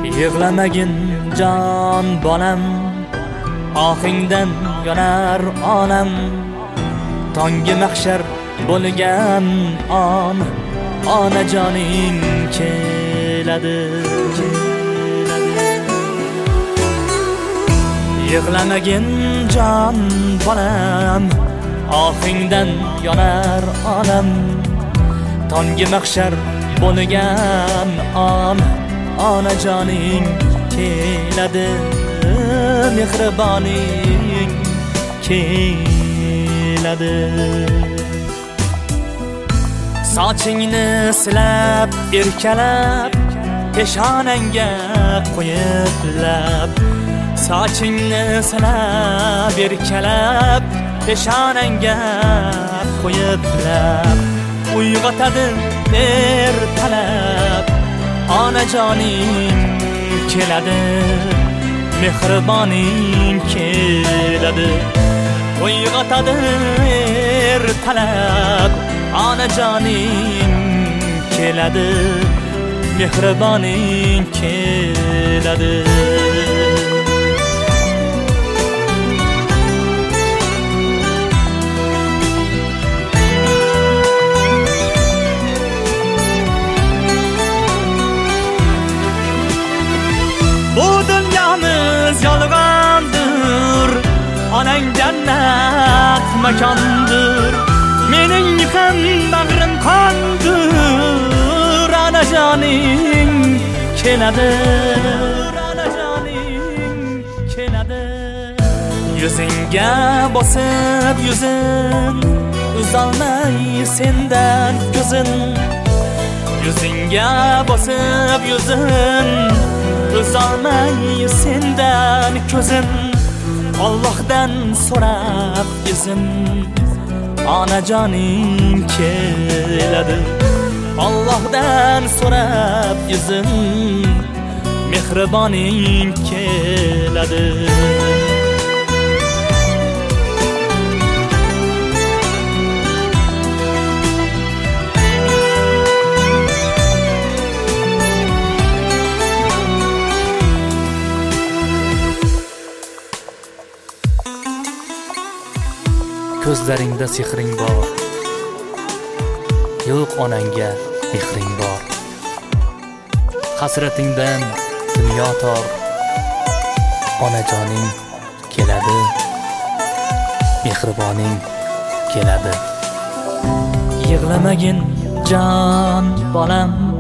Yig'lamagin jon bolam, ohingdan yonar onam. Tongi mahshar bo'lgan onajoning keladi. Yig'lamagin jon bolam, ohingdan yonar onam. Tongi mahshar bo'lgan onajoning keladi. Mehriboning keladi. Sochingni silab erkalab, peshonangga qo'yib lab. Sochingni silab erkalab, peshonangga qo'yib lab. Uyg'otadi ertalab, onajoning keladi. Mehriboning keladi. Uyg'otadi ertalab, onajoning keladi. Mehriboning keladi. Bu dünyamız yolg'ondir, onang jannat makondir. Mening ham bag'rim qondir, onajoning keladi. Onajoning keladi. Yuzingga bosib yuzin, uzolmay sendan ko'zin. Yuzingga bosib yuzin, uzolmay sendan ko'zim. Allohdan so'rab izin, onajoning keladi. Allohdan so'rab izin, mehriboning keladi. Ko'zlaringda sehring bor, yo'q onangga mehring bor. Hasratingdan dunyo tor, onajoning keladi. Mehriboning keladi. Yig'lamagin jon bolam,